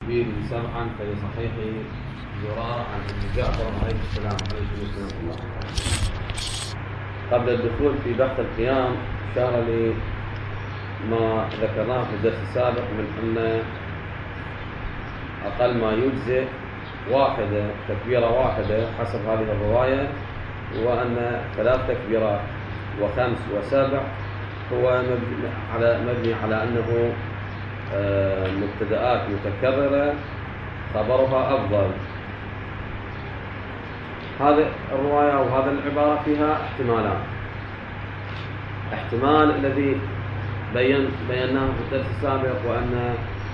تكبيره سبعا في صحيح زرارة عن ابن جعفر عليه السلام الله. قبل الدخول في بحث القيام أشار لي ما ذكرناه في الدرس السابق من أن أقل ما يجزئ واحدة تكبيرة واحدة حسب هذه الرواية، وأن 3 تكبيرات و5 و7 هو مبني على أنه مبتدآت متكررة خبرها أفضل. هذه الرواية أو هذه العبارة فيها احتمالان. احتمال الذي بيناه في الدرس السابق، وأن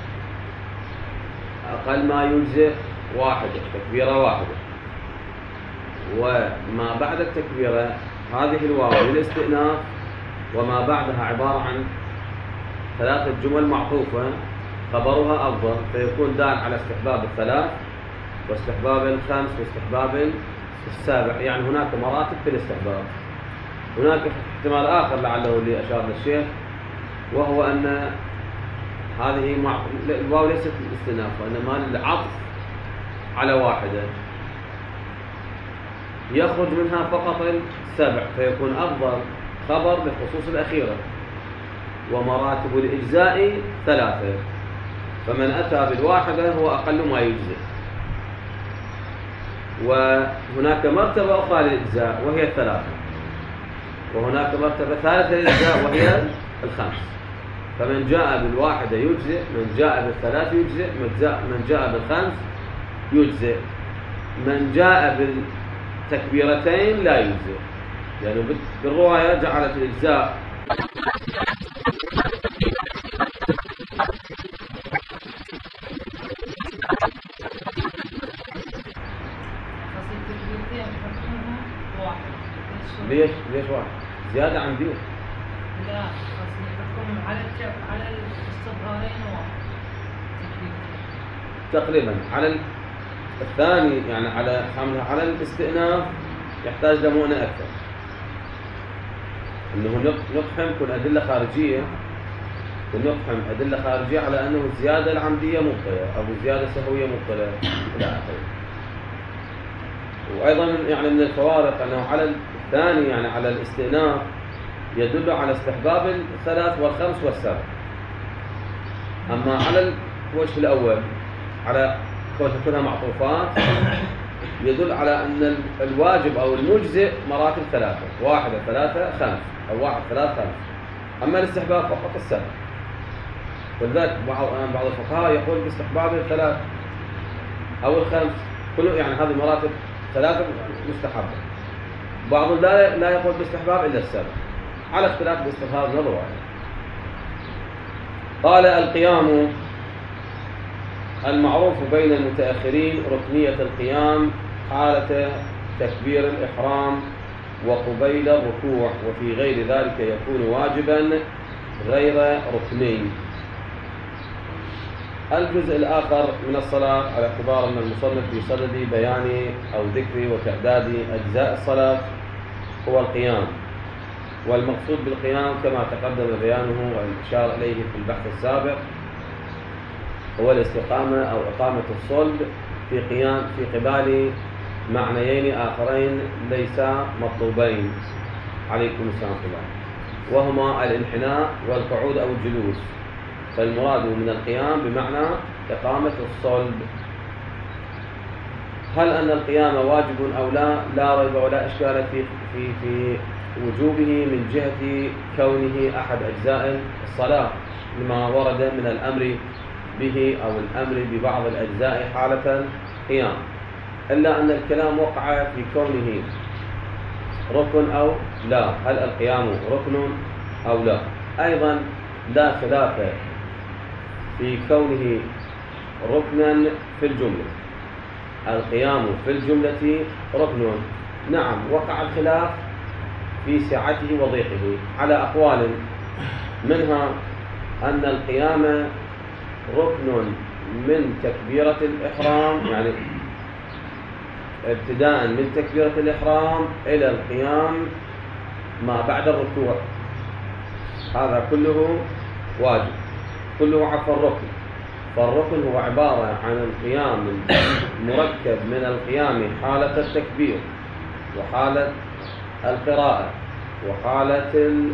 أقل ما يجزئ واحدة تكبيرة واحدة، وما بعد التكبيرة هذه الواو للاستئناف وما بعدها عبارة عن 3 جمل معطوفة خبرها أفضل، فيكون دال على استحباب 3 واستحباب 5 واستحباب 7. يعني هناك مراتب في الاستحباب. هناك احتمال آخر لعله اللي أشار للشيخ، وهو أن هذه الواو ليست للاستئناف وإنما للعطف على واحدة، يخرج منها فقط 7 فيكون أفضل خبر للخصوص الأخيرة. ومراتب الإجزاء 3، فمن أتى بالواحدة هو أقل ما يجزئ. وهناك مرتبة أخرى للإجزاء وهي 3، وهناك مرتبة ثالثة للإجزاء وهي 5. فمن جاء بالواحدة يجزئ، من جاء بال3 يجزئ، من جاء بال5 يجزئ، من جاء بالتكبيرتين لا يجزئ. يعني بالرواية جعلت الإجزاء ليش واحد زيادة عن دي؟ لا، قصدي يحكم على الاستظهارين واحد تقريبا. على الثاني يعني على حملها على الاستئناف يحتاج لمؤنة أكثر، أنه نقحم كل أدلة خارجية، ونقحم أدلة خارجية على أنه الزيادة العمدية مبطلة أو الزيادة السهوية مبطلة إلى آخره. وأيضا يعني من الفوارق أنه على الثاني يعني على الاستئناف يدل على استحباب 3 و5 و7، أما على الوجه الأول على كونها معطوفات يدل على أن الواجب أو المجزئ مراتب 3، 1 3 5 أو 1 3 5، أما الاستحباب فقط 7. ولذلك بعض الفقهاء يقول باستحباب 3 أو 5 كله، يعني هذه مراتب 3 مستحبة. بعض لا يقول باستحباب إلا 7 على اختلاف باستحباب من الرواية. قال القيام المعروف بين المتأخرين ركنية القيام حالة تكبير الإحرام وقبيل الركوع، وفي غير ذلك يكون واجبا غير ركني. الجزء الآخر من الصلاة على اعتبار أن المصنف بصدد بيان أو ذكر وتعداد أجزاء الصلاة هو القيام. والمقصود بالقيام كما تقدم بيانه والإشارة إليه في البحث السابق هو الاستقامة أو إقامة الصلب في قبال معنيين آخرين ليس مطلوبين عليكم السلام الله، وهما الانحناء والقعود أو الجلوس. فالمراد من القيام بمعنى إقامة الصلب. هل أن القيام واجب أو لا ريب ولا إشكال في وجوبه من جهة كونه أحد أجزاء الصلاة لما ورد من الأمر به أو الأمر ببعض الأجزاء حالة القيام، إلا أن الكلام وقع في كونه ركن أو لا. هل القيام ركن أو لا؟ أيضا لا خلاف في كونه ركنا في الجملة. القيام في الجملة ركن، نعم وقع الخلاف في سعته وضيقه على أقوال، منها أن القيام ركن من تكبيرة الإحرام، يعني ابتداء من تكبيرة الإحرام إلى القيام ما بعد الركوع، هذا كله واجب، كله عفوا ركن. فالركن هو عبارة عن القيام المركب من القيام حالة التكبير وحالة القراءة وحالة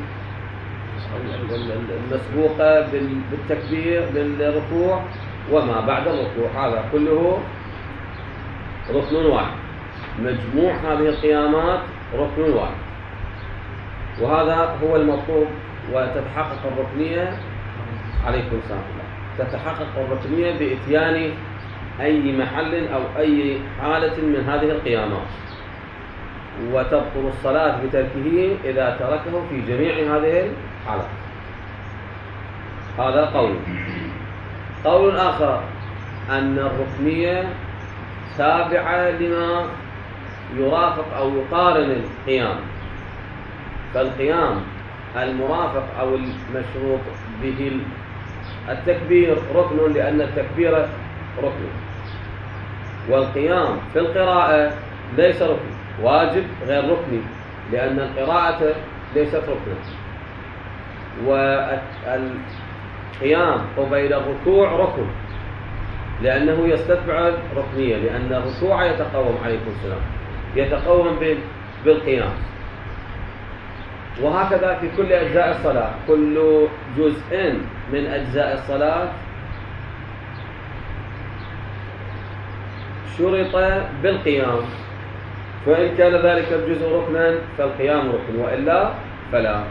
المسبوقة بالتكبير بالركوع وما بعد الركوع، هذا كله ركن واحد. مجموع هذه القيامات ركن واحد، وهذا هو المطلوب. وتتحقق الركنية عليكم السلام تتحقق الركنية بإتيان أي محل أو أي حالة من هذه القيامات، وتبطل الصلاة بتركه إذا تركه في جميع هذه الحالات. هذا قول آخر أن الركنية تابعة لما يرافق أو يقارن القيام، فالقيام المرافق أو المشروط به التكبير ركن لأن التكبير ركن، والقيام في القراءة ليس ركن، واجب غير ركني لأن القراءة ليست ركنا، والقيام قبيل الركوع ركن لأنه يستتبع ركنية، لأن الركوع يتقوم عليكم السلام يتقوم بالقيام. وهكذا في كل أجزاء الصلاة، كل جزء من أجزاء الصلاة شرط بالقيام، فإن كان ذلك الجزء ركنا فالقيام ركن، وإلا فلا.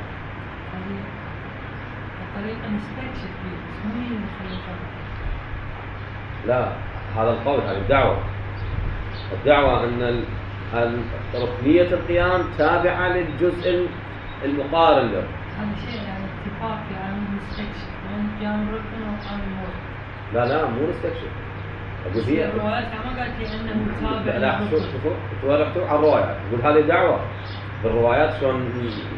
لا، هذا القول، هذه الدعوة أن ركنية القيام تابعة للجزء المقارن له. هذا شيء يعني اتفاق يعني مستكشف بين قيام ركن وقيام مركب. لا مو مستكشف. أقول هي الروايات ما قالت لي أنه تابع. لا شوفوا تورطوا على الروايات. أقول هذه دعوة بالروايات شلون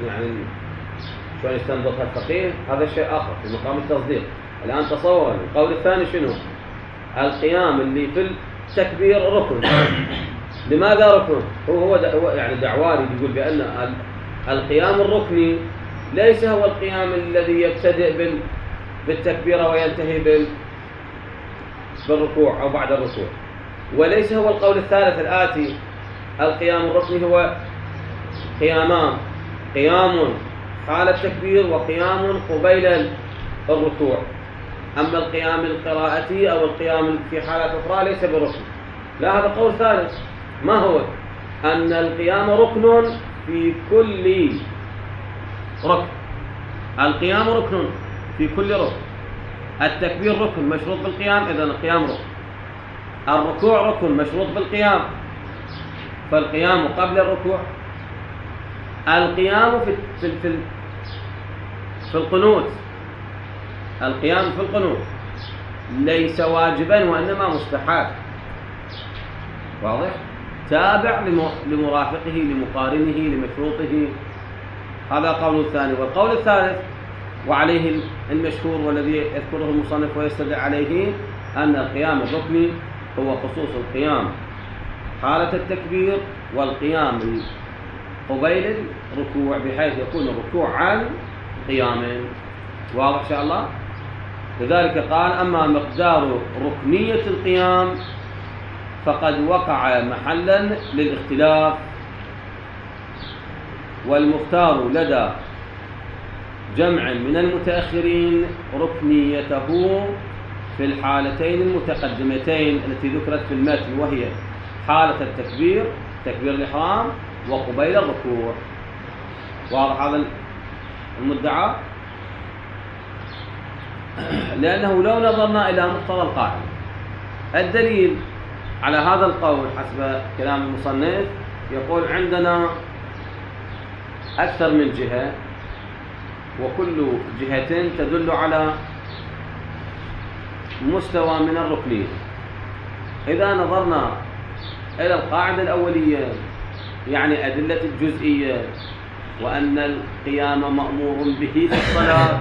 يستنبطها الفقيه، هذا شيء آخر في مقام التصديق. الآن تصور القول الثاني شنو؟ القيام اللي في التكبير ركن. لماذا ركن؟ هو يعني دعواني يقول بأن القيام الركني ليس هو القيام الذي يبتدئ بالتكبير وينتهي بالركوع أو بعد الركوع، وليس هو القول الثالث الآتي القيام الركني هو قيام حال التكبير وقيام قبيل الركوع. أما القيام القراءتي أو القيام في حالات أخرى ليس بركن. لا، هذا قول ثالث. ما هو؟ أن القيام ركن في كل ركن. القيام ركن في كل ركن. التكبير ركن مشروط بالقيام، إذن القيام ركن. الركوع ركن مشروط بالقيام، فالقيام قبل الركوع. القيام في القنوت، القيام في القنوت ليس واجبا وإنما مستحب. واضح؟ تابع لمرافقه لمقارنه لمشروطه. هذا قول الثاني. والقول الثالث وعليه المشهور والذي يذكره المصنف ويستدل عليه أن القيام الركني هو خصوص القيام حالة التكبير والقيام قبيل الركوع، بحيث يكون الركوع عن قيام. واضح إن شاء الله؟ لذلك قال: أما مقدار ركنية القيام فقد وقع محلا للاختلاف، والمختار لدى جمع من المتأخرين ركنيته في الحالتين المتقدمتين التي ذكرت في المتن، وهي حالة التكبير تكبير الإحرام وقبيل الركوع. واضح هذا المدعى؟ لأنه لو نظرنا إلى مقتضى القاعدة، الدليل على هذا القول حسب كلام المصنف يقول: عندنا أكثر من جهة، وكل جهة تدل على مستوى من الركنية. إذا نظرنا إلى القاعدة الأولية، يعني أدلة الجزئية، وأن القيام مأمور به في الصلاة.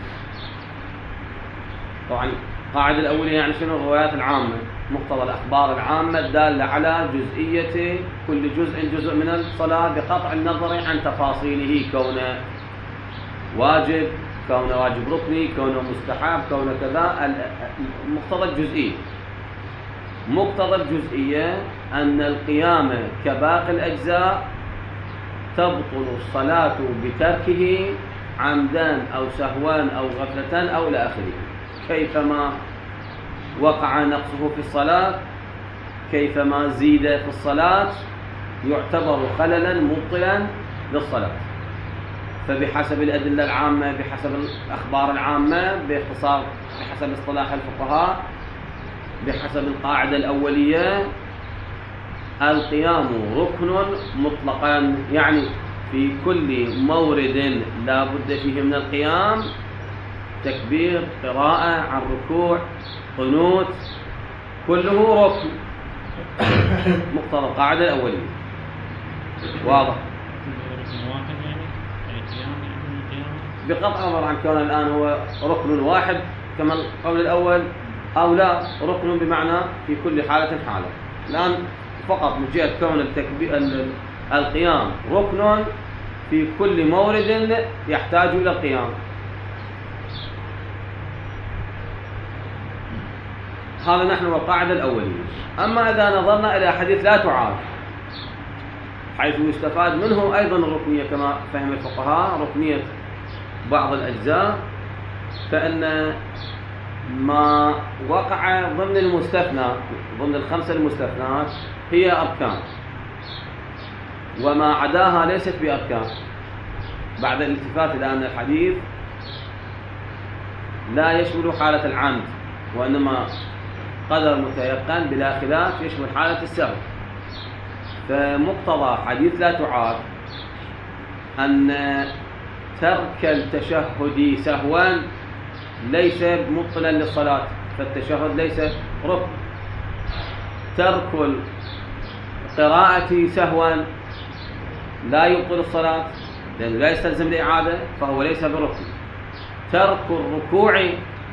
طبعا القاعدة الأولية يعني شنو؟ الروايات العامة، مقتضى الأخبار العامة الدالة على جزئية كل جزء من الصلاة بقطع النظر عن تفاصيله، كونه واجب كونه واجب ركني، كونه مستحب، كونه كذا. مقتضى الجزئية، مقتضى الجزئية أن القيام كباقي الأجزاء تبطل الصلاة بتركه عمدا أو سهوا أو غفلة أو إلى آخره. كيفما وقع نقصه في الصلاة، كيفما زيد في الصلاة، يعتبر خللا مبطلا للصلاة. فبحسب الأدلة العامة، بحسب الأخبار العامة، باختصار بحسب اصطلاح الفقهاء، بحسب القاعدة الأولية، القيام ركن مطلقا، يعني في كل مورد لا بد فيه من القيام، تكبير، قراءة، عن ركوع، قنوت، كله ركن، مقتضى القاعدة الأولية. واضح؟ بقطع النظر عن كون الآن هو ركن واحد كما القول الأول أو لا، ركن بمعنى في كل حالة حالة. الآن فقط من جهة كون القيام ركن في كل مورد يحتاج إلى القيام. هذا نحن والقاعدة الأولية. أما إذا نظرنا إلى حديث لا تعاد، حيث يستفاد منه أيضا الركنية كما فهم الفقهاء، ركنية بعض الأجزاء، فإن ما وقع ضمن المستثنى، ضمن الخمسة المستثنات، هي أركان، وما عداها ليست بأركان، بعد الالتفات إلى أن الحديث لا يشمل حالة العمد، وإنما قدر متيقن بلا خلاف يشمل حالة السهو. فمقتضى حديث لا تعاد أن ترك التشهد سهوا ليس مبطلا للصلاة، فالتشهد ليس ركن. ترك القراءة سهوا لا يبطل الصلاة لأنه لا يستلزم الإعادة، فهو ليس بركن. ترك الركوع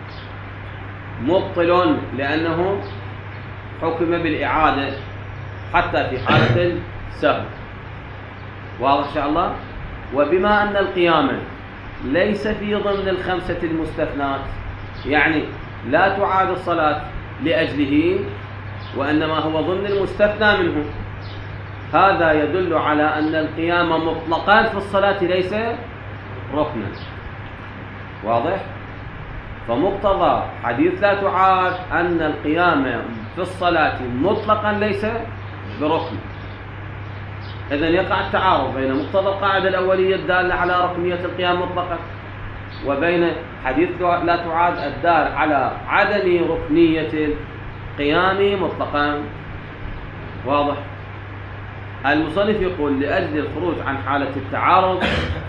مبطل لأنه حكم بالإعادة حتى في حالة السهو. واضح إن شاء الله؟ وبما أن القيام ليس في ضمن الخمسة المستثنات، يعني لا تعاد الصلاة لأجله، وإنما هو ضمن المستثنى منه، هذا يدل على أن القيام مطلقا في الصلاة ليس ركنا. واضح؟ فمقتضى حديث لا تعاد أن القيام في الصلاة مطلقا ليس بركن. إذن يقع التعارض بين مقتضى القاعدة الأولية الدالة على ركنية القيام مطلقا، وبين حديث لا تعاد الدال على عدم ركنية القيام مطلقا. واضح؟ المصنف يقول لأجل الخروج عن حالة التعارض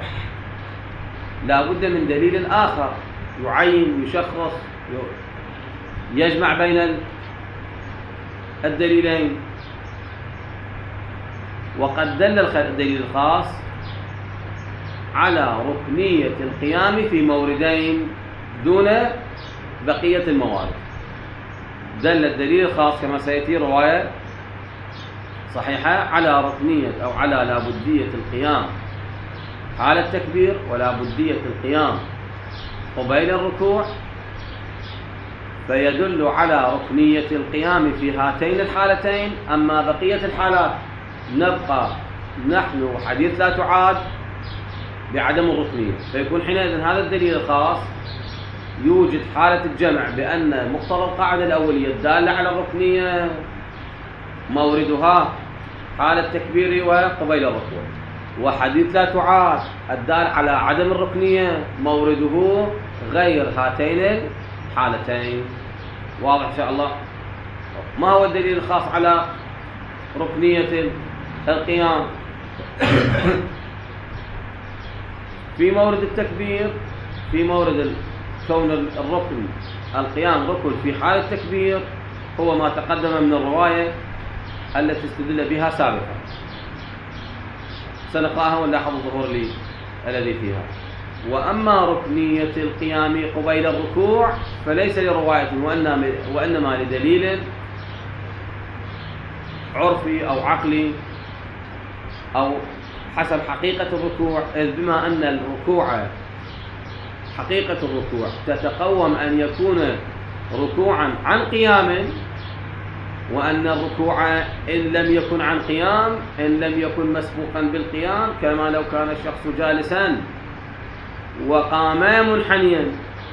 لا بد من دليل آخر يعين، يشخص، يجمع بين الدليلين. وقد دل الدليل الخاص على ركنية القيام في موردين دون بقية الموارد. دل الدليل الخاص كما سيأتي رواية صحيحة على ركنية أو على لابدية القيام حال التكبير، ولابدية القيام قبيل الركوع، فيدل على ركنية القيام في هاتين الحالتين. أما بقية الحالات نبقى نحن حديث لا تعاد بعدم الركنية، فيكون حينئذ هذا الدليل الخاص يوجد حالة الجمع بأن مقتضى القاعدة الأولية الدالة على الركنية موردها حال التكبير وقبيل الركوع، وحديث لا تعاد الدال على عدم الركنية مورده غير هاتين الحالتين. واضح إن شاء الله؟ ما هو الدليل الخاص على ركنية القيام؟ في مورد التكبير، في مورد كون الركن القيام ركن في حال التكبير، هو ما تقدم من الرواية التي استدل بها سابقا، سنقراها ونلاحظ الظهور الذي فيها. وأما ركنية القيام قبيل الركوع فليس لرواية، وإنما لدليل عرفي أو عقلي أو حسب حقيقة الركوع، إذ بما أن الركوع حقيقة الركوع تتقوم أن يكون ركوعا عن قيام، وأن الركوع إن لم يكن عن قيام، إن لم يكن مسبوقا بالقيام، كما لو كان الشخص جالسا وقام منحنيا،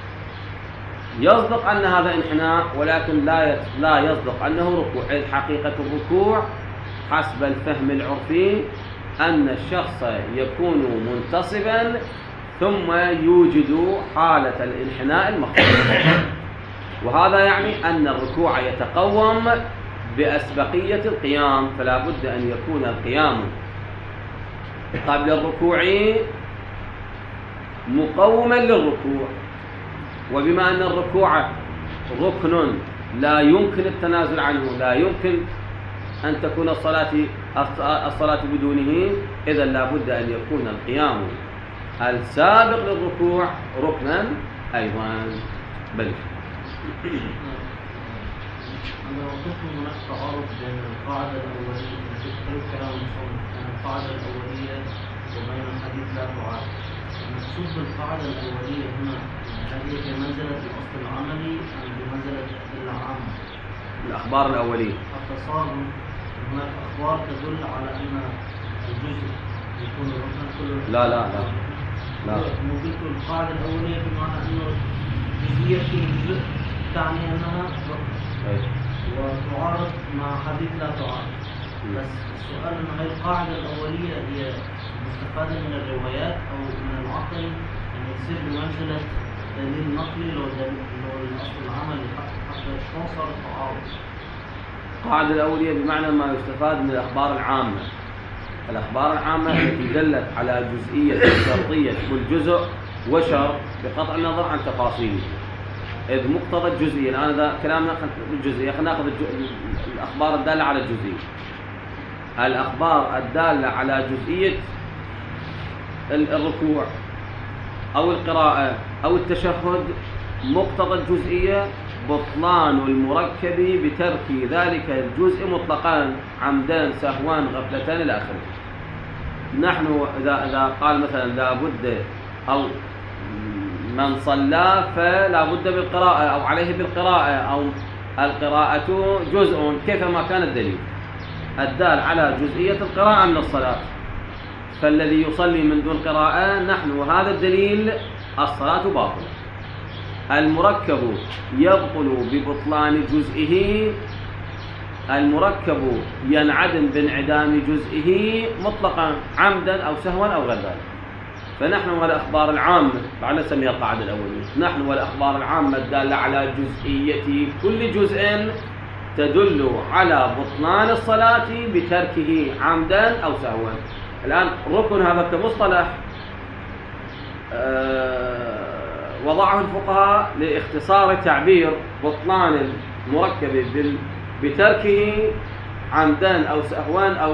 يصدق أن هذا انحناء، ولكن لا يصدق أنه ركوع. إذ حقيقة الركوع حسب الفهم العرفي أن الشخص يكون منتصبا ثم يوجد حالة الانحناء المخصوصة، وهذا يعني أن الركوع يتقوم بأسبقية القيام، فلا بد أن يكون القيام قبل الركوع مقوما للركوع. وبما أن الركوع ركن لا يمكن التنازل عنه، لا يمكن أن تكون الصلاة بدونه، إذا لا بد أن يكون القيام السابق للركوع ركنا أيضا. بل أنا وصفت هناك تعارض بين القاعدة الأولية التي تقول كلام المصنف، بين القاعدة الأولية وبين الحديث لا تعارض. المقصود بالقاعدة الأولية هنا هل هي بمنزلة الأصل العملي أم بمنزلة الأدلة العامة؟ الأخبار الأولية حتى صار هناك أخبار تدل على أن الجزء يكون ركنا كله. لا موجود القاعدة الأولية بمعنى أنه جزئية في الجزء تعني أنها ركن، وتعارض مع حديث لا تعارض. بس السؤال أن هذه القاعدة الأولية هي مستفادة من الروايات أو من العقل أن يصير بمنزلة دليل نقلي لو الأصل العملي حتى شلون صار التعارض؟ القاعدة الأولية بمعنى ما يستفاد من الأخبار العامة. الأخبار العامة التي دلت على جزئية شرطية كل جزء وشر بقطع النظر عن تفاصيله، إذ مقتضى الجزئية. الآن إذا كلامنا بالجزئية خلينا نأخذ الأخبار الدالة على الجزئية. الأخبار الدالة على جزئية الركوع أو القراءة أو التشهد، مقتضى الجزئية بطلان المركب بترك ذلك الجزء مطلقا، عمدا سهوا غفلتان إلى آخره. نحن إذا قال مثلا لا بد أو من صلى فلا بد بالقراءة أو عليه بالقراءة أو القراءة جزء، كيفما كان الدليل الدال على جزئية القراءة من الصلاة، فالذي يصلي من دون قراءة نحن وهذا الدليل الصلاة باطلة. المركب يبطل ببطلان جزئه، المركب ينعدم بانعدام جزئه مطلقا عمدا أو سهوا أو غير ذلك. فنحن والأخبار العامة بعد نسميها القاعدة الأولية، نحن والأخبار العامة الدالة على جزئية كل جزء تدل على بطلان الصلاة بتركه عمدا أو سهوا. الآن ركن هذا كمصطلح وضعه الفقهاء لاختصار تعبير بطلان المركب بتركه عمدان أو سهوان أو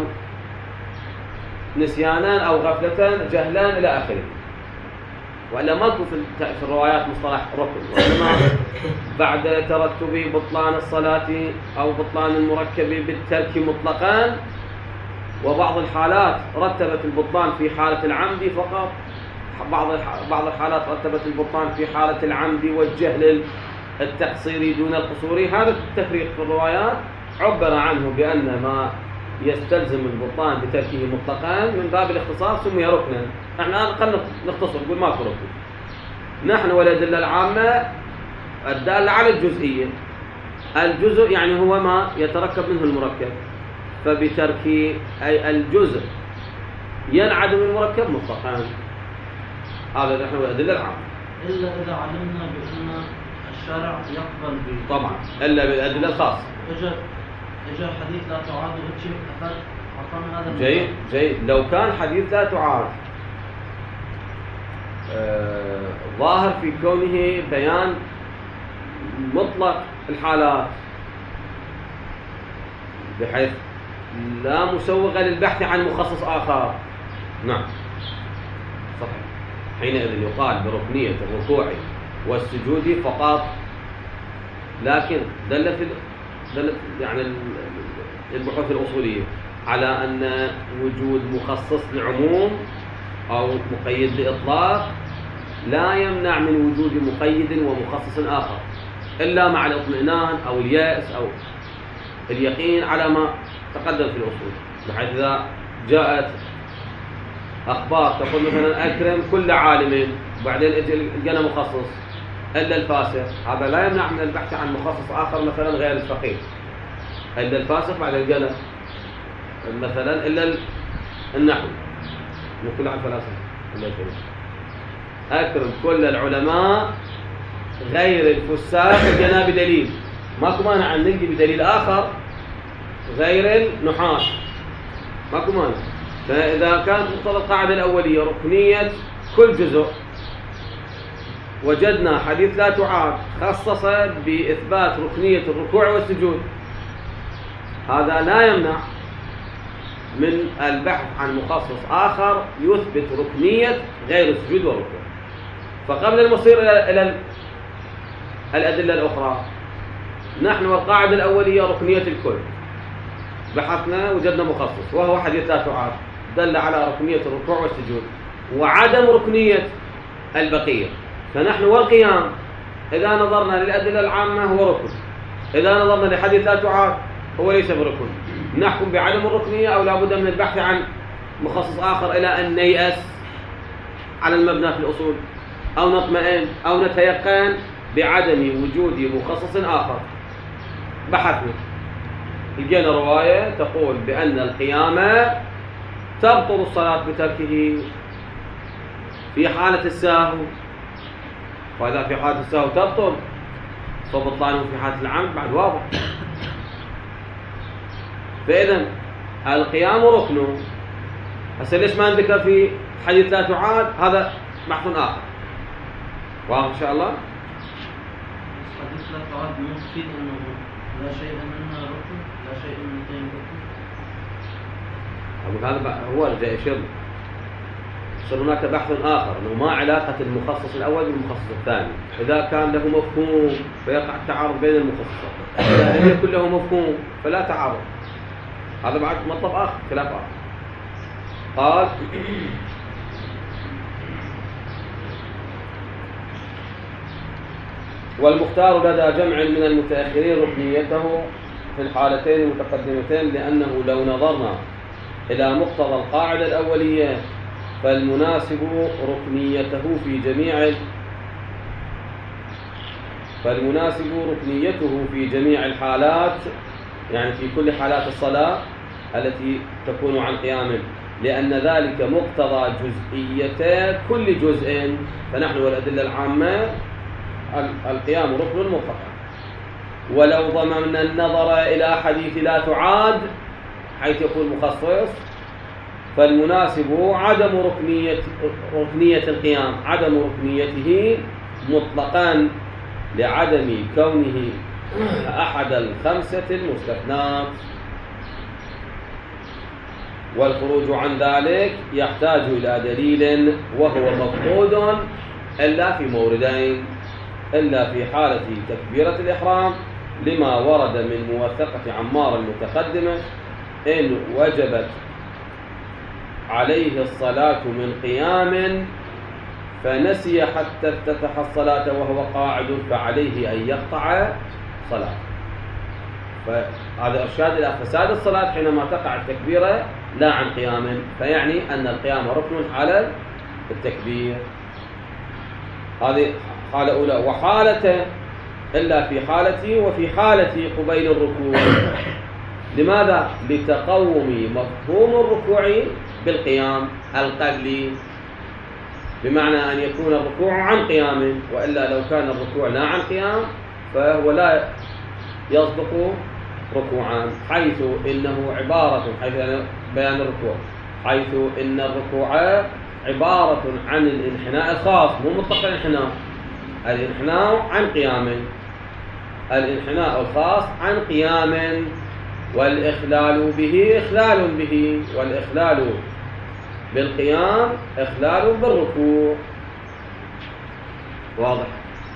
نسيانان أو غفلتان جهلان إلى آخره. وإلا ماكو في الروايات مصطلح ركن، وإنما بعد ترتب بطلان الصلاة أو بطلان المركب بالترك مطلقان، وبعض الحالات رتبت البطلان في حالة العمد فقط، بعض الحالات رتبت البطلان في حالة العمد والجهل التقصيري دون القصوري. هذا التفريق في الروايات عبر عنه بأن ما يستلزم البطلان بتركه مطلقا من باب الاختصار سمي ركنا. احنا الآن نختصر نقول ماكو ركن. نحن والأدلة العامة الدالة على الجزئية، الجزء يعني هو ما يتركب منه المركب، فبترك أي الجزء ينعدم المركب مطلقا. هذا نحن والأدلة العامة. إلا إذا علمنا بأن الشارع يقبل طبعا إلا بالأدلة الخاصة. إجا حديث لا تعارض وشيء أخذ عطانا هذا. جيد. لو كان حديث لا تعارض ظاهر في كونه بيان مطلق الحالات بحيث لا مسوغ للبحث عن مخصص آخر، نعم صحيح، حينئذ يقال بركنية الركوع والسجود فقط. لكن دلت يعني البحوث الأصولية على أن وجود مخصص لعموم أو مقيد لإطلاق لا يمنع من وجود مقيد ومخصص آخر إلا مع الاطمئنان أو اليأس أو اليقين على ما تقدم في الأصول، بحيث إذا جاءت أخبار تقول مثلا أكرم كل عالم وبعدين لقينا مخصص إلا الفاسق، هذا لا يمنع من البحث عن مخصص آخر مثلا غير الفقيه، إلا الفاسق بعدين لقينا مثلا إلا النحو من كل عن فلاسفة إلا الفلاسفة. أكرم كل العلماء غير الفساق لقينا بدليل، ماكو مانع أن نلقي بدليل آخر غير النحاة، ماكو مانع. فإذا كانت مقتضى القاعدة الأولية ركنية كل جزء، وجدنا حديث لا تعاد خصص بإثبات ركنية الركوع والسجود، هذا لا يمنع من البحث عن مخصص آخر يثبت ركنية غير السجود والركوع. فقبل المصير إلى الأدلة الأخرى، نحن والقاعدة الأولية ركنية الكل، بحثنا وجدنا مخصص وهو حديث لا تعاد دل على ركنية الركوع والسجود وعدم ركنية البقية. فنحن والقيام إذا نظرنا للأدلة العامة هو ركن، إذا نظرنا لحديث لا تعاد هو ليس بركن. نحكم بعدم الركنية أو لا بد من البحث عن مخصص آخر إلى أن نيأس على المبنى في الأصول، أو نطمئن أو نتيقن بعدم وجود مخصص آخر. بحثنا لقينا رواية تقول بأن القيام تبطل الصلاة بتركه في حالة السهو، وإذا في حالة السهو تبطل فبطلانه في حالة العمد بعد واضح. فإذا القيام ركن، هسه ليش ما نذكر في حديث لا تعاد؟ هذا بحث آخر. واضح إن شاء الله؟ حديث لا تعاد مفيد أنه لا شيء منها ركن، لا شيء من القيام ركن. هذا هو اللي جاي يشير. صار هناك بحث آخر أنه ما علاقة المخصص الأول بالمخصص الثاني. إذا كان له مفهوم فيقع التعارض بين المخصصات، إذا لم يكن له مفهوم فلا تعارض. هذا بعد مطلب آخر، خلاف آخر. قال والمختار لدى جمع من المتأخرين ركنيته في الحالتين المتقدمتين، لأنه لو نظرنا إلى مقتضى القاعدة الأولية فالمناسب ركنيته في جميع الحالات، يعني في كل حالات الصلاة التي تكون عن قيام، لأن ذلك مقتضى جزئية كل جزء. فنحن والأدلة العامة القيام ركن مطلقا. ولو ضممنا النظر إلى حديث لا تعاد حيث يكون مخصص فالمناسب عدم ركنية القيام، عدم ركنيته مطلقا لعدم كونه أحد الخمسة المستثنات. والخروج عن ذلك يحتاج إلى دليل وهو مفقود إلا في موردين: إلا في حالة تكبيرة الإحرام لما ورد من موثقة عمار المتقدمة إن وجبت عليه الصلاة من قيام فنسي حتى افتتح الصلاة وهو قاعد فعليه أن يقطع صلاة. فهذا إرشاد إلى فساد الصلاة حينما تقع التكبيرة لا عن قيام، فيعني أن القيام ركن على التكبير. هذه حالة أولى. وحالة إلا في حالتي وفي حالتي قبيل الركوع. لماذا؟ لتقوم مفهوم الركوع بالقيام القبلي، بمعنى أن يكون الركوع عن قيام، وإلا لو كان الركوع لا عن قيام فهو لا يصدق ركوعا، حيث إنه عبارة، حيث بيان الركوع، حيث إن الركوع عبارة عن الانحناء الخاص، مو مطلق الانحناء. الانحناء عن قيام، الانحناء الخاص عن قيام، والإخلال به إخلال به، والإخلال بالقيام إخلال بالركوع. واضح؟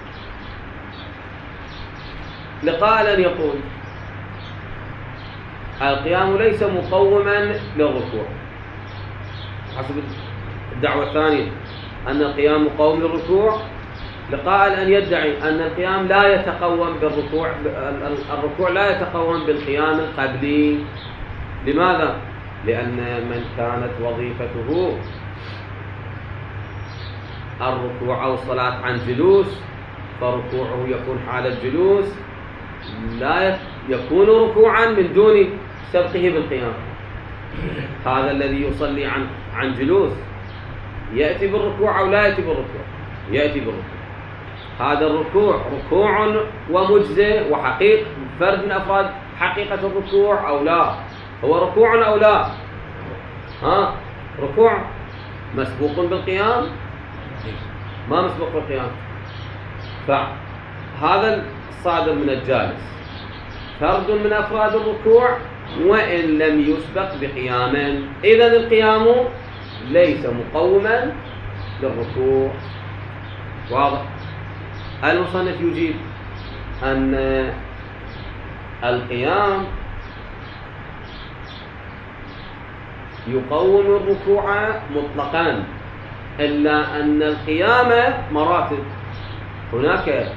لقائل يقول القيام ليس مقوما للركوع حسب الدعوة الثانية، أن القيام مقوم للركوع، لقائل أن يدعي أن القيام لا يتقوم بالركوع، الركوع لا يتقوم بالقيام القبلي. لماذا؟ لأن من كانت وظيفته الركوع أو الصلاة عن جلوس فركوعه يكون حال الجلوس، لا يكون ركوعا من دون سبقه بالقيام. هذا الذي يصلي عن جلوس يأتي بالركوع أو لا يأتي بالركوع؟ يأتي بالركوع. هذا الركوع ركوع ومجزئ وحقيقة فرد من أفراد حقيقة الركوع أو لا؟ هو ركوع أو لا؟ ركوع مسبوق بالقيام؟ ما مسبوق بالقيام. فهذا الصادر من الجالس فرد من أفراد الركوع وإن لم يسبق بقيام، إذن القيام ليس مقوما للركوع. واضح؟ المصنف يجيب أن القيام يقوم الركوع مطلقا، إلا أن القيام مراتب. هناك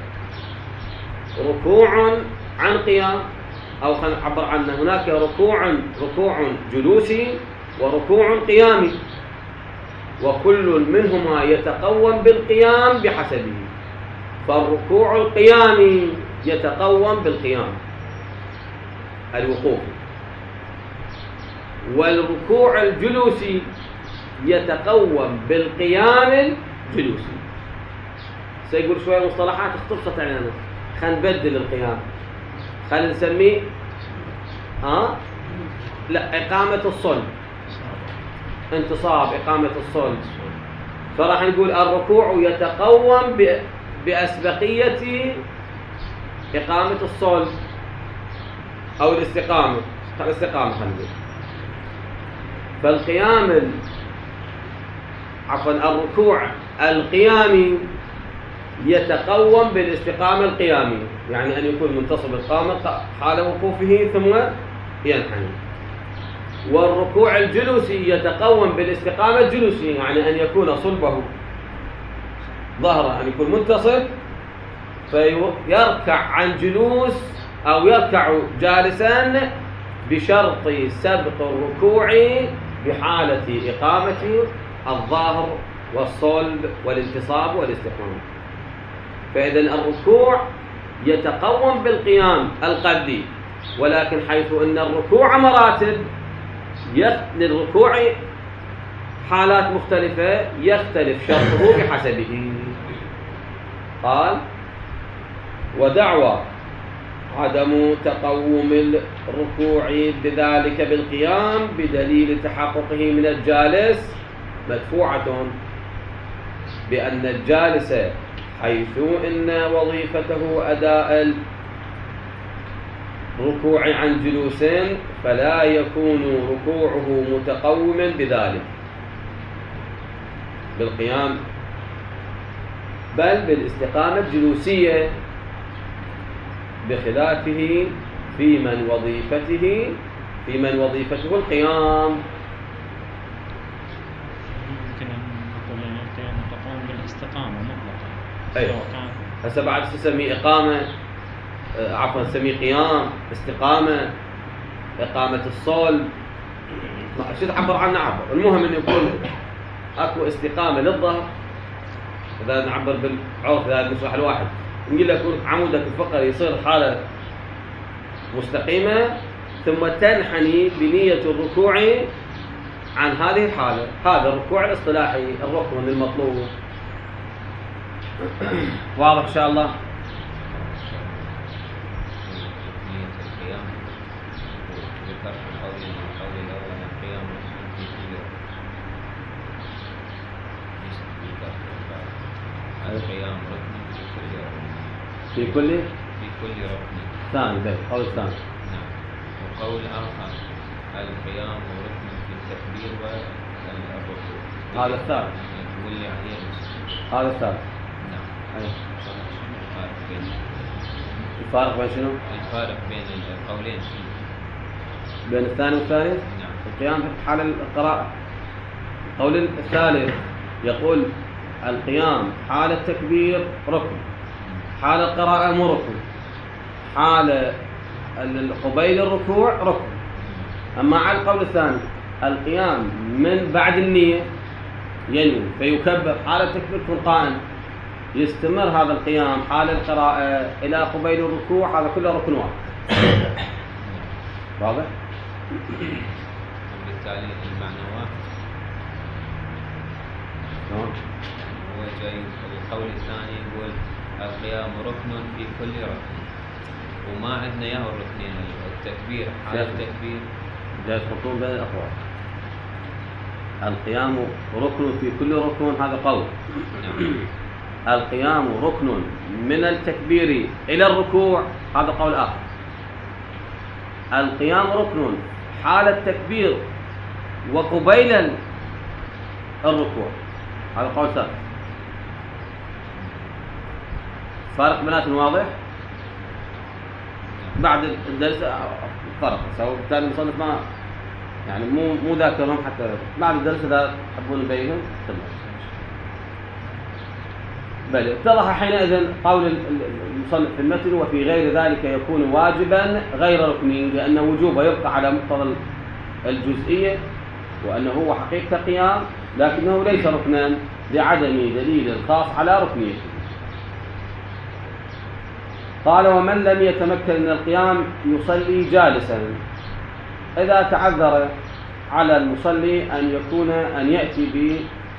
ركوع عن قيام، أو خلينا نعبر عنه، هناك ركوع جلوسي وركوع قيامي، وكل منهما يتقوم بالقيام بحسبه. فالركوع القيامي يتقوم بالقيام الوقوف، والركوع الجلوسي يتقوم بالقيام الجلوسي. سيقول شوية مصطلحات اختصرت علينا، خلينا نبدل القيام، خلينا نسميه لا إقامة الصلب، انتصاب إقامة الصلب. فراح نقول الركوع يتقوم بأسبقية إقامة الصلب أو الاستقامة خلينا نقول. فالقيام الركوع القيامي يتقوم بالاستقامة القيامية، يعني أن يكون منتصب القامة حال وقوفه ثم ينحني. والركوع الجلوسي يتقوم بالاستقامة الجلوسية، يعني أن يكون صلبه ظهره أن يكون منتصب فيركع عن جلوس أو يركع جالسا بشرط سبق الركوع بحالة إقامة الظاهر والصلب والانتصاب والاستقامة. فإذا الركوع يتقوم بالقيام القبلي، ولكن حيث أن الركوع مراتب للركوع حالات مختلفة يختلف شرطه بحسبه. قال: ودعوى عدم تقوم الركوع بذلك بالقيام بدليل تحققه من الجالس مدفوعة، بأن الجالس حيث إن وظيفته أداء الركوع عن جلوس فلا يكون ركوعه متقوما بذلك بالقيام، بل بالاستقامة الجلوسية، بخلافه في من وظيفته القيام. ممكن أن نقول أن القيام متقوم بالاستقامة مطلقا. أيوة. هسه بعد تسميه إقامة، نسميه قيام، استقامة، إقامة الصلب، شو تعبر عنه عبر. المهم أن يكون أكو استقامة للظهر، إذا نعبر بالعرف هذا المصطلح الواحد، نقول لك عمودك الفقري يصير حالة مستقيمة ثم تنحني بنية الركوع عن هذه الحالة. هذا الركوع الاصطلاحي، الركن المطلوب. واضح إن شاء الله؟ القيام ركن في كل ركن ثاني. قول الثاني. نعم. وقول آخر: القيام ركن في التكبير والركوع. هذا الثالث. واللي عليه هذا الثالث. نعم. الفارق بين شنو؟ الفارق بين القولين بين الثاني والثالث؟ نعم. القيام في حال القراءة. القول الثالث يقول القيام حال التكبير ركن، حال القراءة مو ركن، حال قبيل الركوع ركن. أما على القول الثاني القيام من بعد النية ينوي فيكبر حال التكبير يكون قائم، يستمر هذا القيام حال القراءة إلى قبيل الركوع، هذا كله ركن واحد. واضح؟ وبالتالي المعنى واحد. هو جاي القول الثاني يقول القيام ركن في كل ركن، وما عندنا اياه الركنين، التكبير حال التكبير جاي خطوط بين الأقوال. القيام ركن في كل ركن هذا قول. نعم. القيام ركن من التكبير إلى الركوع هذا قول آخر. القيام ركن حال التكبير وقبيل الركوع هذا قول ثالث. فارق بيناتهم واضح؟ بعد الدرس فرق، سواء كان المصنف ما يعني مو ذاكرهم حتى بعد الدرس إذا تحبون نبينهم تمام. بل اتضح حينئذ قول المصنف في المتن وفي غير ذلك يكون واجبا غير ركني، لأن وجوبه يبقى على مقتضى الجزئية وأنه هو حقيقة قيام، لكنه ليس ركنا لعدم دليل خاص على ركنيته. قال ومن لم يتمكن من القيام يصلي جالسا. إذا تعذر على المصلي أن يأتي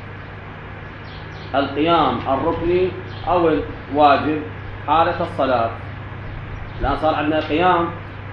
بالقيام الركني أو الواجب حالة الصلاة، لأن صار عندنا قيام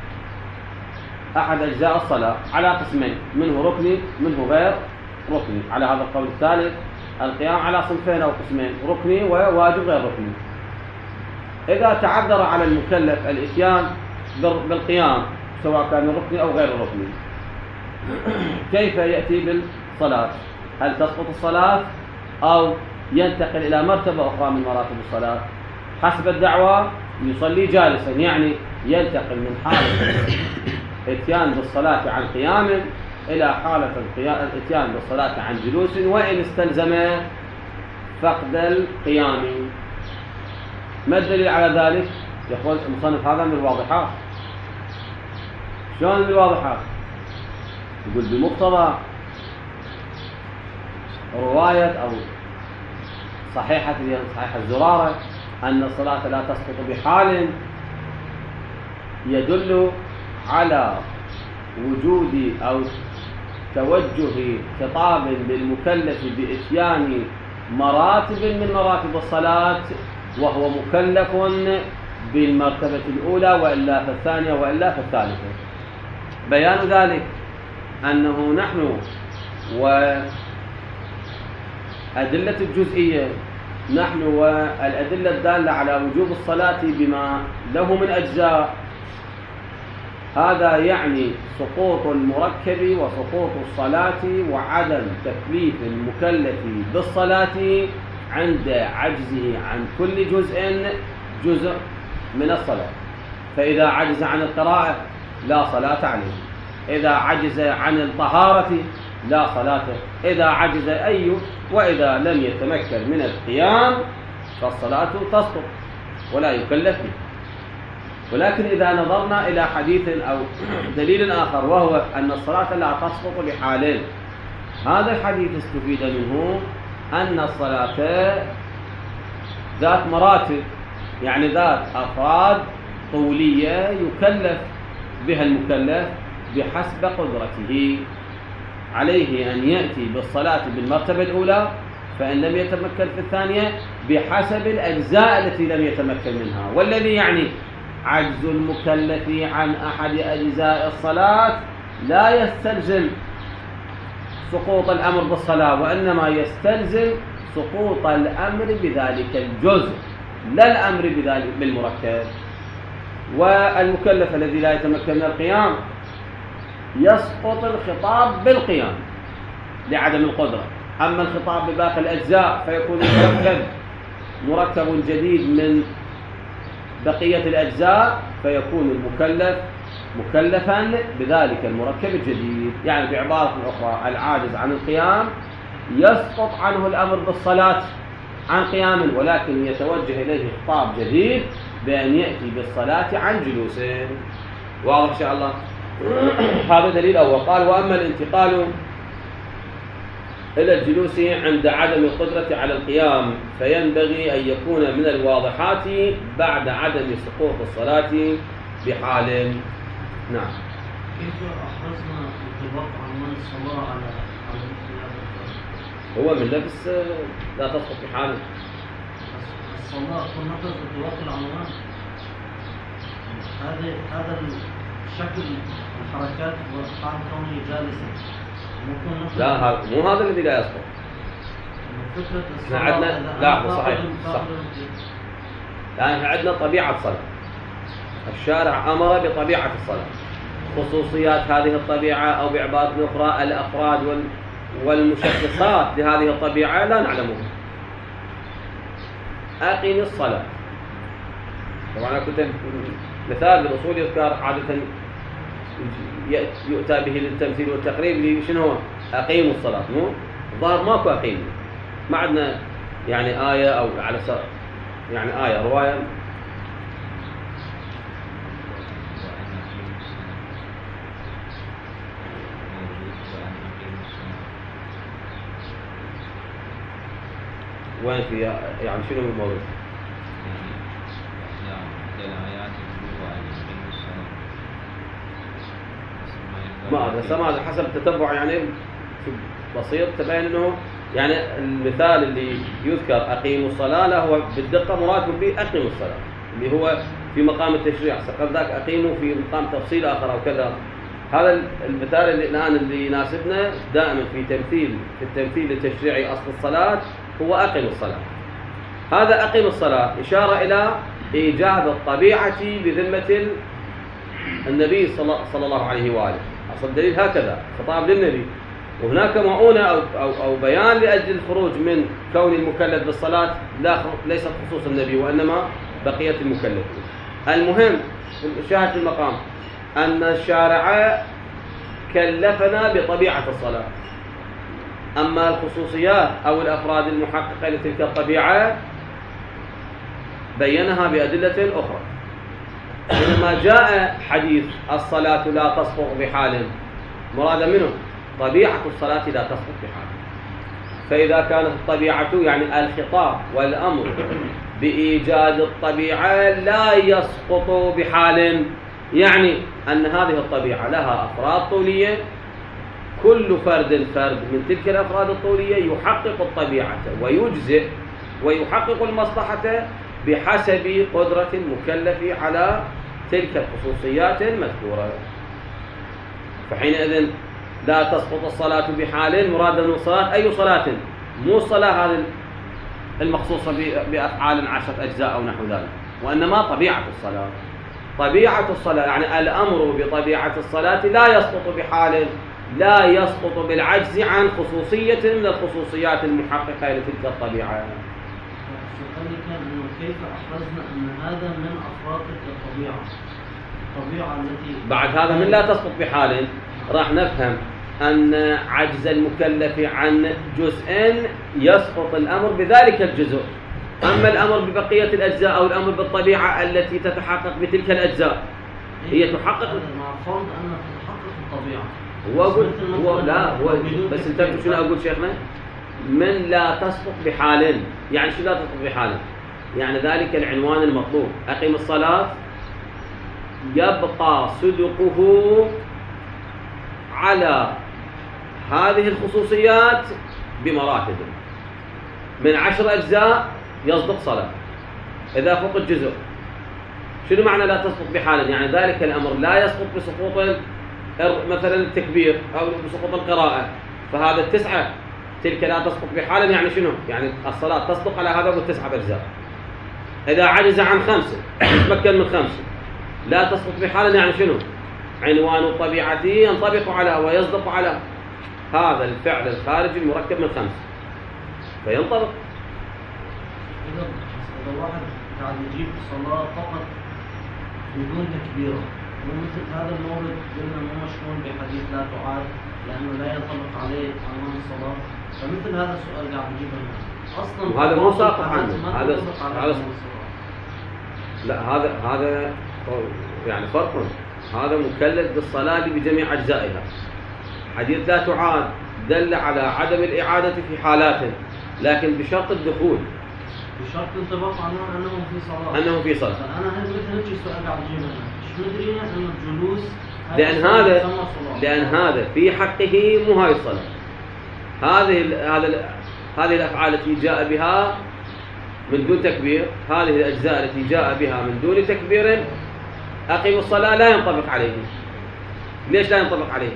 أحد أجزاء الصلاة على قسمين، منه ركني منه غير ركني. على هذا القول الثالث القيام على صنفين أو قسمين، ركني وواجب غير ركني. إذا تعذر على المكلف الإتيان بالقيام سواء كان ركني أو غير ركني، كيف يأتي بالصلاة؟ هل تسقط الصلاة أو ينتقل إلى مرتبة أخرى من مراتب الصلاة؟ حسب الدعوة يصلي جالسا، يعني ينتقل من حالة الاتيان بالصلاة عن قيام إلى حالة الاتيان بالصلاة عن جلوس، وإن استلزم فقد القيام. ما الدليل على ذلك؟ يقول المصنف هذا من الواضحات. شلون من الواضحات؟ يقول بمقتضى رواية أو صحيحة الزرارة أن الصلاة لا تسقط بحال، يدل على وجود أو توجه خطاب بالمكلف بإتيان مراتب من مراتب الصلاة، وهو مكلف بالمرتبة الأولى وإلا في الثانية وإلا في الثالثة. بيان ذلك أنه نحن وأدلة الجزئية، نحن والأدلة الدالة على وجوب الصلاة بما له من أجزاء، هذا يعني سقوط المركب وسقوط الصلاة وعدم تكليف المكلف بالصلاة عند عجزه عن كل جزء من الصلاة. فإذا عجز عن القراءة لا صلاة عليه، إذا عجز عن الطهارة لا صلاة، إذا عجز وإذا لم يتمكن من القيام فالصلاة تسقط ولا يكلف به. ولكن إذا نظرنا إلى حديث أو دليل آخر وهو أن الصلاة لا تسقط بحالين، هذا الحديث استفيد منه أن الصلاة ذات مراتب، يعني ذات أفراد طولية يكلف بها المكلف بحسب قدرته. عليه أن يأتي بالصلاة بالمرتبة الأولى، فإن لم يتمكن في الثانية بحسب الأجزاء التي لم يتمكن منها. والذي يعني عجز المكلف عن أحد أجزاء الصلاة لا يستلزم سقوط الأمر بالصلاة، وإنما يستلزم سقوط الأمر بذلك الجزء، لا الأمر بذلك بالمركب. والمكلف الذي لا يتمكن من القيام يسقط الخطاب بالقيام لعدم القدرة، أما الخطاب بباقي الأجزاء فيكون مركب جديد من بقية الأجزاء، فيكون المكلف مكلفا بذلك المركب الجديد. يعني بعبارة أخرى العاجز عن القيام يسقط عنه الأمر بالصلاة عن قيام، ولكن يتوجه إليه خطاب جديد بأن يأتي بالصلاة عن جلوس. واضح إن شاء الله؟ هذا دليل أول. قال وأما الانتقال إلى الجلوس عند عدم القدرة على القيام فينبغي أن يكون من الواضحات بعد عدم سقوط الصلاة بحال. نعم. كيف أحرزنا انطباق عنوان الصلاة على هو من نفس لا تسقط بحال. الصلاة تكون نفس انطباق العنوان. هذا الشكل الحركات وحال كونه جالسا. لا مو هذا الذي لا يسقط. احنا عندنا لا صحيح صح. يعني احنا عندنا طبيعة صلاة. الشارع أمر بطبيعة الصلاة. خصوصيات هذه الطبيعة أو بعبارة أخرى الأفراد والمشخصات لهذه الطبيعة لا نعلمها. أقم الصلاة. طبعا أنا كنت مثال للأصول يذكر عادة يؤتى به للتمثيل والتقريب شنو هو؟ أقيموا الصلاة. مو الظاهر ماكو أقيموا. ما عندنا يعني آية أو على يعني آية رواية. وين في يعني شنو الموضوع؟ ما هذا حسب التتبع يعني بسيط تبين انه يعني المثال اللي يذكر اقيموا الصلاه لا هو بالدقه مراد به اقيموا الصلاه اللي هو في مقام التشريع. سقط ذاك اقيموا في مقام تفصيل اخر او كذا. هذا المثال اللي الان اللي يناسبنا دائما في التمثيل التشريعي اصل الصلاه هو اقيموا الصلاه. هذا اقيموا الصلاه اشاره الى ايجاد الطبيعه بذمه النبي صلى الله عليه واله. أصل الدليل هكذا خطاب للنبي، وهناك مؤونة أو بيان لأجل الخروج من كون المكلف بالصلاة ليس خصوص النبي وإنما بقية المكلفين. المهم الشاهد في المقام أن الشارع كلفنا بطبيعة الصلاة، أما الخصوصيات أو الأفراد المحققة لتلك الطبيعة بينها بأدلة أخرى. حينما جاء حديث الصلاة لا تسقط بحال مراد منه طبيعة الصلاة لا تسقط بحال. فإذا كانت الطبيعة يعني الخطاب والأمر بإيجاد الطبيعة لا يسقط بحال، يعني أن هذه الطبيعة لها أفراد طولية، كل فرد من تلك الأفراد الطولية يحقق الطبيعة ويجزئ ويحقق المصلحة بحسب قدرة المكلف على تلك الخصوصيات المذكورة. فحينئذ لا تسقط الصلاة بحال مراد من الصلاة أي صلاة، مو الصلاة هذه المخصوصة بأفعال 10 أجزاء أو نحو ذلك، وإنما طبيعة الصلاة. طبيعة الصلاة يعني الأمر بطبيعة الصلاة لا يسقط بحال، لا يسقط بالعجز عن خصوصية من الخصوصيات المحققة لتلك الطبيعة. كان انه كيف احرزنا ان هذا من افراد الطبيعه التي بعد هذا من لا تسقط بحال راح نفهم ان عجز المكلف عن جزء يسقط الامر بذلك الجزء، اما الامر ببقيه الاجزاء او الامر بالطبيعه التي تتحقق بتلك الاجزاء هي تحقق. مع فرض ان تتحقق الطبيعه هو بس انتبهوا شنو اقول شيخنا؟ من لا تسقط بحال، يعني شو لا تسقط بحال؟ يعني ذلك العنوان المطلوب أقيم الصلاة يبقى صدقه على هذه الخصوصيات بمراتب. من 10 أجزاء يصدق صلاة، إذا فقد جزء شنو معنى لا تسقط بحال؟ يعني ذلك الأمر لا يسقط بسقوط مثلا التكبير أو بسقوط القراءة، فهذا 9 تلك لا تسقط بحال يعني شنو؟ يعني الصلاة تصدق على هذا ب9 أجزاء. إذا عجز عن 5 يتمكن من 5 لا تسقط بحال يعني شنو؟ عنوان الطبيعة ينطبق على ويصدق على هذا الفعل الخارجي المركب من 5 فينطبق. إذا واحد قاعد يجيب الصلاة فقط بدون تكبيره ومثل هذا المورد قلنا مو مشمول بحديث لا تعاد لأنه لا ينطبق عليه عنوان الصلاة، فمثل هذا السؤال قاعد نجيبه اصلا وهذا مو ساقط عنه. هذا لا، هذا يعني فرق. هذا مكلف بالصلاة بجميع أجزائها. حديث لا تعاد دل على عدم الإعادة في حالاته، لكن بشرط الدخول، بشرط انطباق أنه في صلاة. أنه في صلاة. فأنا هل مثل سؤال عجيب، مش مدري أن الجلوس لأن هذا في حقه مو هاي الصلاة. هذه الأفعال التي جاء بها من دون تكبير، هذه الأجزاء التي جاء بها من دون تكبير، أقيم الصلاة لا ينطبق عليه. ليش لا ينطبق عليه؟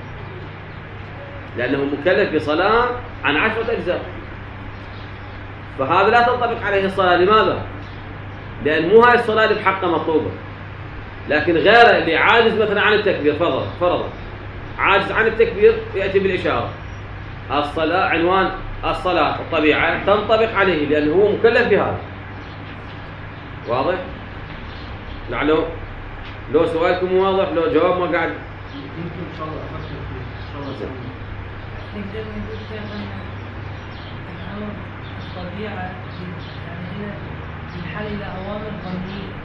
لأنه مكلف بصلاة عن 10 أجزاء، فهذا لا تنطبق عليه الصلاة. لماذا؟ لأن مو هاي الصلاة اللي بحقه مطلوبة، لكن غيره اللي عاجز مثلا عن التكبير، فرضا عاجز عن التكبير يأتي بالإشارة. الصلاة عنوان الصلاة الطبيعة تنطبق عليه لأنه هو مكلف بهذا. واضح؟ لعله لو سؤالكم واضح، لو جواب ما قاعد يمكن إن شاء الله أفكر فيه إن شاء الله. نقدر نقول شيخ أن الأمر الطبيعة يعني هنا ينحل إلى أوامر ظنية.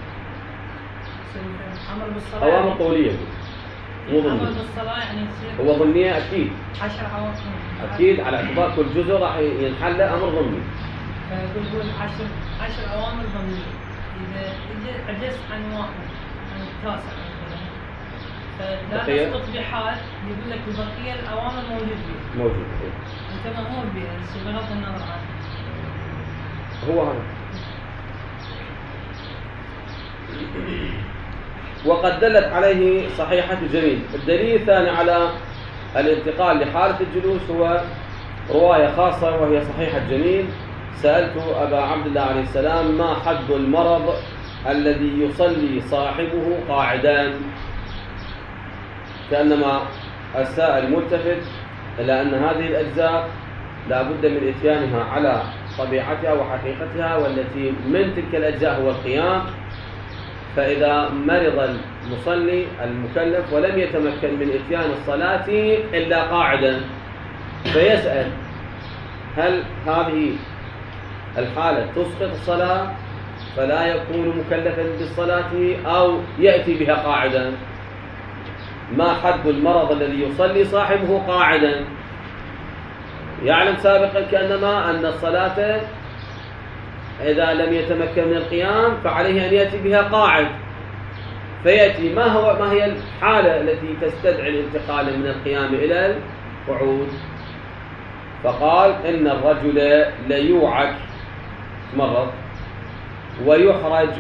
أمر بالصلاة أوامر قولية مو أمر ظنية. بالصلاة يعني يصير هو ظنية أكيد، 10 أوامر أكيد على اعتبار كل جزء راح ينحل أمر ظني. فيقول 10 أوامر ظنية. إذا عجزت عن واحد، عن التاسع مثلا، فلا تسقط بحال يقول لك البقية الأوامر موجود. أنت مأمور بها بغض النظر عنه. هو هذا. وقد دلت عليه صحيحة جميل. الدليل الثاني على الانتقال لحالة الجلوس هو رواية خاصة وهي صحيحة جميل. سألت أبا عبد الله عليه السلام: ما حد المرض الذي يصلي صاحبه قاعدا؟ كأنما السائل ملتفت إلى أن هذه الأجزاء لا بد من إتيانها على طبيعتها وحقيقتها، والتي من تلك الأجزاء هو القيام. فإذا مرض المصلي المكلف ولم يتمكن من إتيان الصلاة إلا قاعدا، فيسأل: هل هذه الحالة تسقط الصلاة فلا يكون مكلفا بالصلاة، أو يأتي بها قاعدا؟ ما حد المرض الذي يصلي صاحبه قاعدا؟ يعلم سابقا كأنما أن الصلاة إذا لم يتمكن من القيام فعليه أن يأتي بها قاعد، فيأتي ما هي الحالة التي تستدعي الانتقال من القيام إلى القعود؟ فقال: إن الرجل ليوعك، مرض، ويحرج،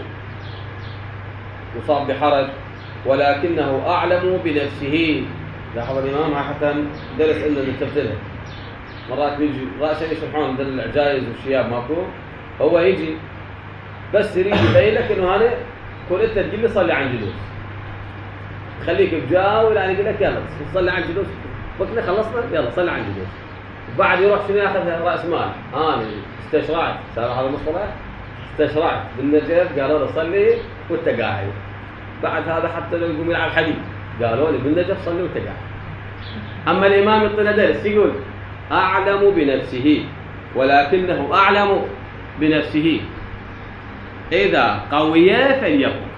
يصاب بحرج، ولكنه أعلم بنفسه. لاحظ الإمام حتى درس إنه نتفذله. مرات يجي رأسا يشرحون ذل العجائز والشياب ماكو، هو يجي بس يريد يبين لك إنه أنا كل أنت تجي لي صلي عن جلوس، خليك بجاول يعني يقول لك يلا صلي عن جلوس، وقتنا خلصنا يلا صلي عن جلوس. وبعد يروح شنو ياخذ رأس مال. أنا استشرعت، صار هذا المصطلح، استشرعت بالنجف، قالوا له صلي وأنت قاعد. بعد هذا حتى لو يقوم يلعب حديد قالوا لي بالنجف صلي وأنت قاعد. أما الإمام يعطينا درس يقول: أعلم بنفسه، ولكنه أعلم بنفسه، إذا قوي فليقم.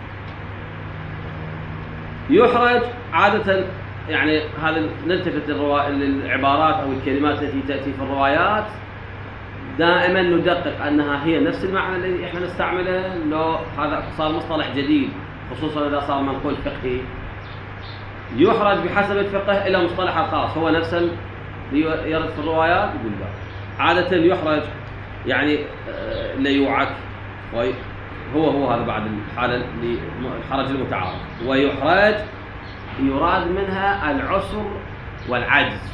يحرج عادة يعني هذا نلتفت للعبارات أو الكلمات التي تأتي في الروايات، دائما ندقق أنها هي نفس المعنى الذي إحنا نستعمله، لو هذا صار مصطلح جديد خصوصا إذا صار منقول فقهي. يحرج بحسب الفقه إلى مصطلح الخاص، هو نفس اللي يرد في الروايات. يقول عادة يحرج يعني ليوعك، هو هذا بعد الحالة الحرج المتعارض. ويحرج يراد منها العسر والعجز،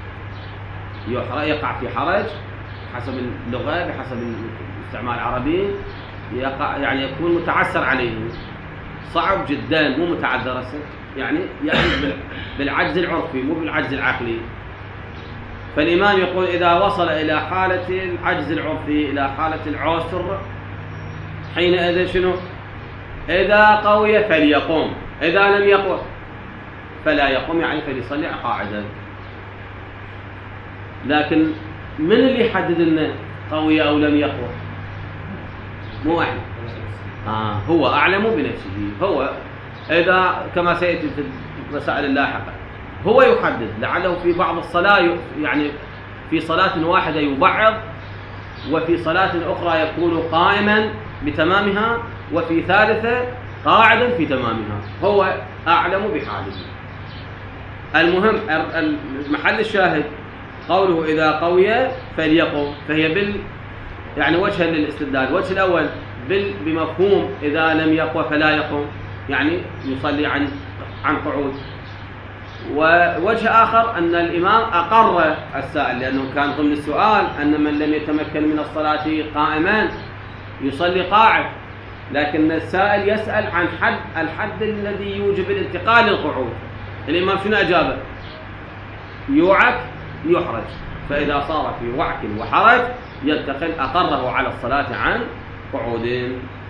يقع في حرج حسب اللغة بحسب الاستعمال العربي، يقع يعني يكون متعسر عليه، صعب جدا، مو متعذر يعني بالعجز العرفي مو بالعجز العقلي. فالإمام يقول: إذا وصل إلى حالة العجز العرفي إلى حالة العسر، حينئذ شنو؟ إذا قوي فليقوم، إذا لم يقوى فلا يقوم، يعني فليصلي قاعدا. لكن من اللي يحدد لنا قوي أو لم يقوى؟ مو احنا. هو أعلم بنفسه. هو إذا كما سيأتي في المسائل اللاحقة هو يحدد، لعله في بعض الصلاة يعني في صلاة واحدة يبعض، وفي صلاة أخرى يكون قائما بتمامها، وفي ثالثة قاعدا في تمامها. هو أعلم بحاله. المهم محل الشاهد قوله إذا قوي فليقم، فهي يعني وجها للاستدلال. الوجه الأول بمفهوم إذا لم يقوى فلا يقم، يعني يصلي عن قعود. ووجه آخر أن الإمام أقر السائل، لأنه كان ضمن السؤال أن من لم يتمكن من الصلاة قائما يصلي قاعد، لكن السائل يسأل عن الحد الذي يوجب الانتقال للقعود. الإمام شنو أجابه؟ يوعك يحرج، فإذا صار في وعك وحرج ينتقل، أقره على الصلاة عن قعود.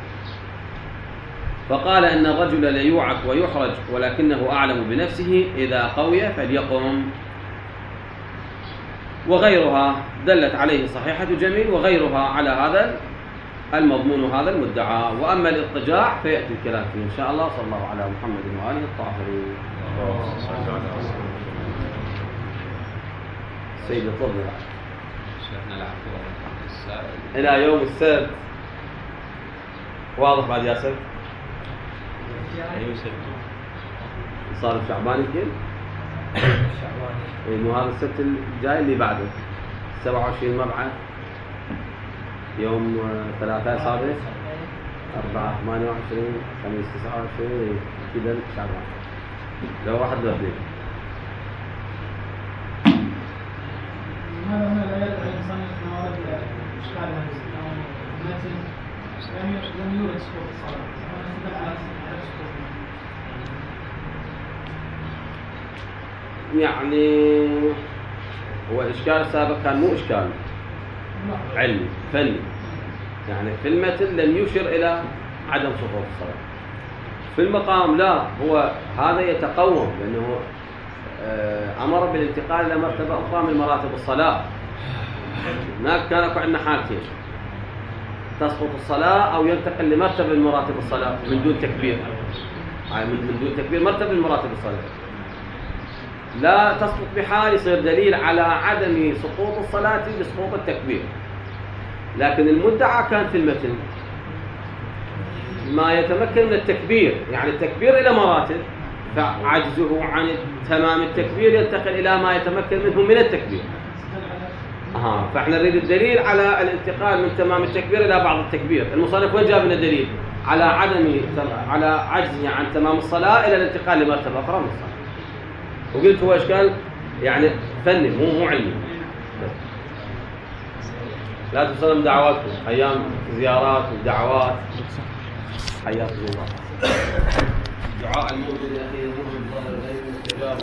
فقال أن الرجل ليوعك ويحرج ولكنه أعلم بنفسه إذا قوي فليقم. وغيرها دلت عليه صحيحة جميل وغيرها على هذا المضمون هذا المدعى. وأما الاضطجاع فيأتي الكلام فيه إن شاء الله. صلى الله على محمد وآله الطاهرين. سيد الفضل إلى يوم السبت. واضح بعد ياسر؟ صار شعبان يمكن؟ إنه هذا السبت الجاي اللي بعده 27 مبعث، يوم 3 صابر 4 28 5 29 كذا شعبان. لو واحد بدري هذا ما لا يدعي المصنف موارد إشكال هذا التي لم يورد سقوط الصلاة. يعني هو الإشكال السابق كان مو إشكال علمي فني، يعني في المتن لم يشر إلى عدم سقوط الصلاة. في المقام لا، هو هذا يتقوم لأنه أمر بالانتقال إلى مرتبة أخرى من مراتب الصلاة. هناك كان عندنا حالتين: تسقط الصلاة أو ينتقل لمرتبة من مراتب الصلاة من دون تكبير، من دون تكبير مرتبة من مراتب الصلاة. لا تسقط بحال يصير دليل على عدم سقوط الصلاة بسقوط التكبير. لكن المدعى كان في المتن ما يتمكن من التكبير، يعني التكبير إلى مراتب، فعجزه عن تمام التكبير ينتقل إلى ما يتمكن منه من التكبير. فاحنا نريد الدليل على الانتقال من تمام التكبير إلى بعض التكبير. المصنف وين جاب لنا الدليل على عجزه عن تمام الصلاة إلى الانتقال لمرتبة أخرى من الصلاة؟ وقلت هو إشكال يعني فني مو علمي. لا تنسوا دعواتكم أيام زيارات ودعوات. حياكم الله. دعاء الموجود الأخير